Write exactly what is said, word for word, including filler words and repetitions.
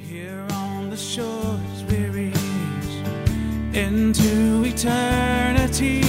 Here on the shores we reach into eternity.